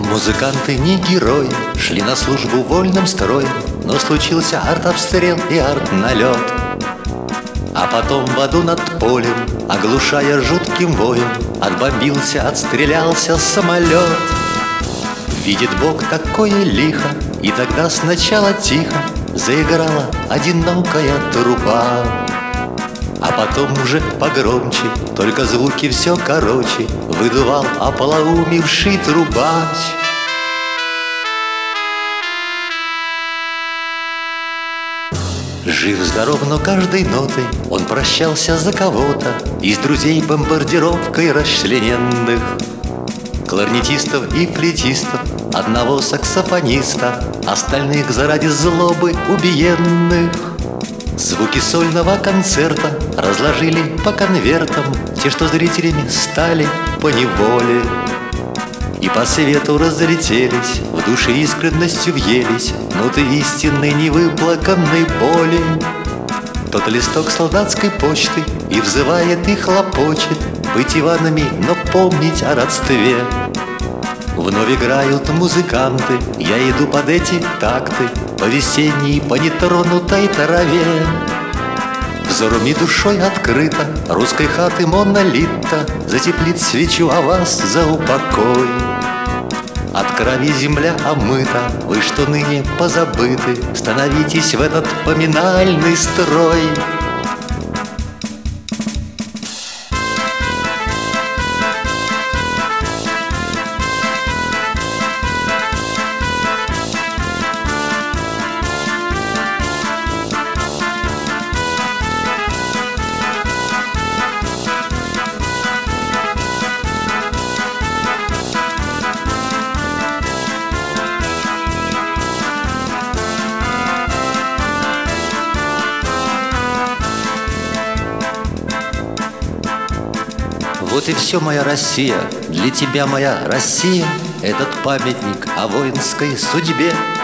Музыканты не герои, шли на службу вольным строем, но случился артобстрел и артналет. А потом в аду над полем, оглушая жутким воем, отбомбился, отстрелялся самолет. Видит Бог такое лихо, и тогда сначала тихо заиграла одинокая труба. А потом уже погромче, только звуки все короче, выдувал ополоумевший трубач. Жив-здоров, но каждой нотой он прощался за кого-то из друзей бомбардировкой расчлененных. Кларнетистов и флейтистов, одного саксофониста, остальных заради злобы убиенных. Звуки сольного концерта разложили по конвертам те, что зрителями стали поневоле. И по свету разлетелись, в душе искренностью въелись ноты истинной невыплаканной боли. Тот листок солдатской почты и взывает, и хлопочет быть Иванами, но помнить о родстве. Вновь играют музыканты, я иду под эти такты по весенней, по нетронутой траве. Взором и душой открыто русской хаты монолита затеплит свечу о вас за упокой. От крови земля омыта, вы, что ныне позабыты, становитесь в этот поминальный строй. Вот и все, моя Россия, для тебя, моя Россия, этот памятник о воинской судьбе.